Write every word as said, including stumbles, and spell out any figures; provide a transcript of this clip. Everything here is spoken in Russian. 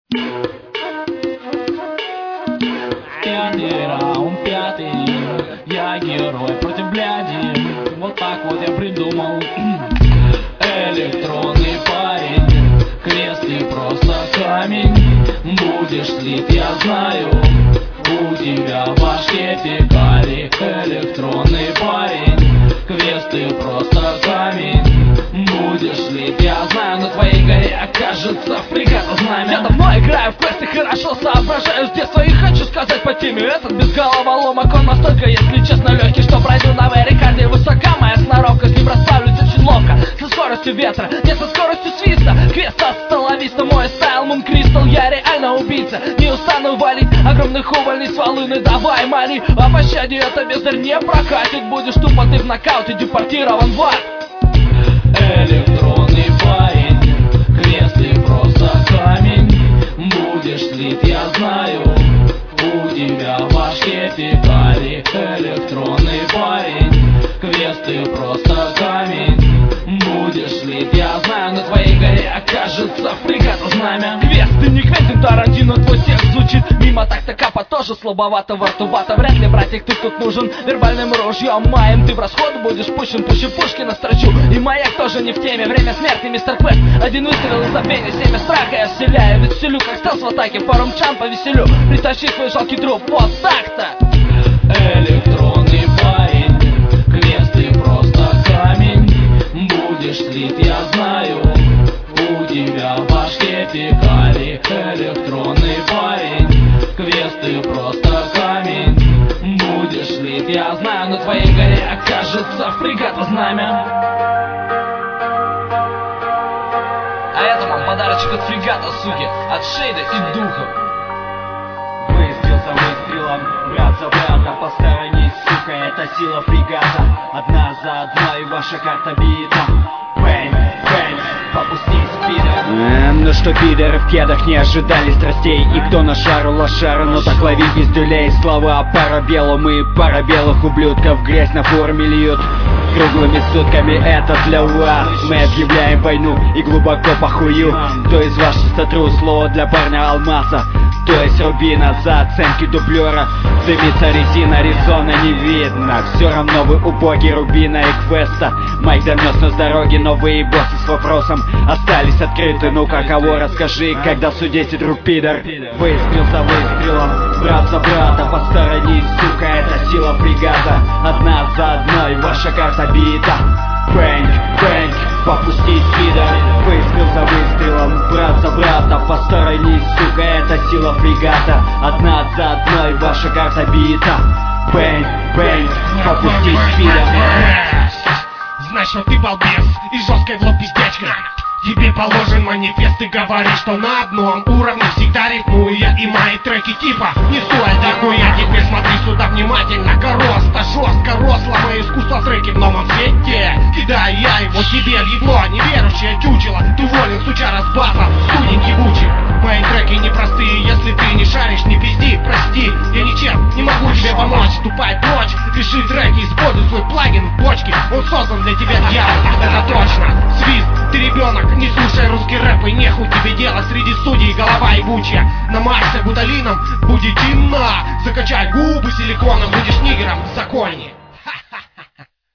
Пятый раунд, пятый. Я герой против бляди. Вот так вот я придумал. Электронный парень, квест и просто камень. Будешь слит, я знаю. У тебя в башке пикали. Электронный парень, квест и просто камень. Будешь слит, я знаю. На твоей горе окажется фрегата знамя. Я давно играю в квесты, хорошо соображаю с детства. И хочу сказать по теме, этот без головоломок. Он настолько, если честно, легкий, что пройду на вейрикарде. Высока моя сноровка, с ним расправлюсь очень ловко. Со скоростью ветра, не со скоростью свиста. Квест остоловиста, мой стайл Moon Crystal. Я реально убийца, не устану валить огромных увольней с волыны. Давай, моли о пощаде, это бездарь не прокатит. Будешь тупо ты в нокауте, депортирован в ад. Электронный парень, квест и просто камень. Будешь слит, я знаю. У тебя в башке пикали. Электронный парень, квест и просто камень. Будешь слит, я знаю. На твоей горе окажется фрегата знамя. Квест, ты не Квентин Тарантино, твой текст звучит мимо. Так-то капа тоже слабовато, вартувато. Вряд ли, братик, ты тут нужен вербальным ружьем моим. Ты в расход будешь пущен, пуще пушки настрочу. И маяк тоже не в теме, время смерти, мистер Квест. Один выстрел из забвения, семя страха я вселяю. Ведь вселю, как стелс в атаке, форум чан повеселю. Притащи свой жалкий труп, вот так-то. Электронный парень, квест и просто камень. Будешь слит, я знаю. У тебя в башке пикали. Электронный парень, квест и просто камень. Будешь слит, я знаю. На твоей горе окажется фрегата знамя. А это вам подарочек от фрегата, суки, от Шейда и Духов. Выстрел за выстрелом, брат за брата, посторонись, сука, это сила фрегата. Одна за одной ваша карта бита. Бэнг, бэнг, попустись, пидор. Эм, ну что, пидоры в кедах не ожидали страстей. И кто на шару лошара, ну так лови пиздюлей. Слова пара белым и пара белых ублюдков грязь на форме льют. Круглыми сутками это для вас. Мы объявляем войну и глубоко похую. Кто из вас чистотру, слово для парня алмаза. То есть рубина за оценки дублера. Дымится резина, резона не видно. Все равно вы убоги рубина и квеста. Майк донес нас с дороги, новые боссы с вопросом остались открыты. Ну-ка, кого расскажи, когда судите, друг пидор. Выстрел за выстрелом, брат за брата, посторонись, сука, это сила фрегата. Одна за одной ваша карта бита. Бэнг, бэнг, попустись, пидор. Выстрел за выстрелом, брат за брата, посторонись, сука, это сила фрегата. Одна за одной ваша карта бита. Бэнг, бэнг, попустись, пидор. Значит, ты балбес и жесткой в лоб пиздячка. Тебе положен манифест, ты говоришь, что на одном уровне всегда рифмую я и мои треки типа несу отдельную я. Теперь смотри сюда внимательно, гороста, жестко росло мое искусство треки в новом свете. Кидаю я его тебе в ебло, неверующее чучело. Ты уволен, сучара с баса, студень ебучий. Мои треки непростые, если ты не шаришь, не пизди, прости. Я ничем не могу тебе помочь, ступай прочь. Пиши треки, используй свой плагин в бочке. Он создан для тебя, дьявол, это точно. Свист, ты ребенок, не слушай русский рэп и нехуй тебе делать. Среди студий голова ебучая. Намажься гуталином, будет инна. Закачай губы силиконом, будешь нигером в законе.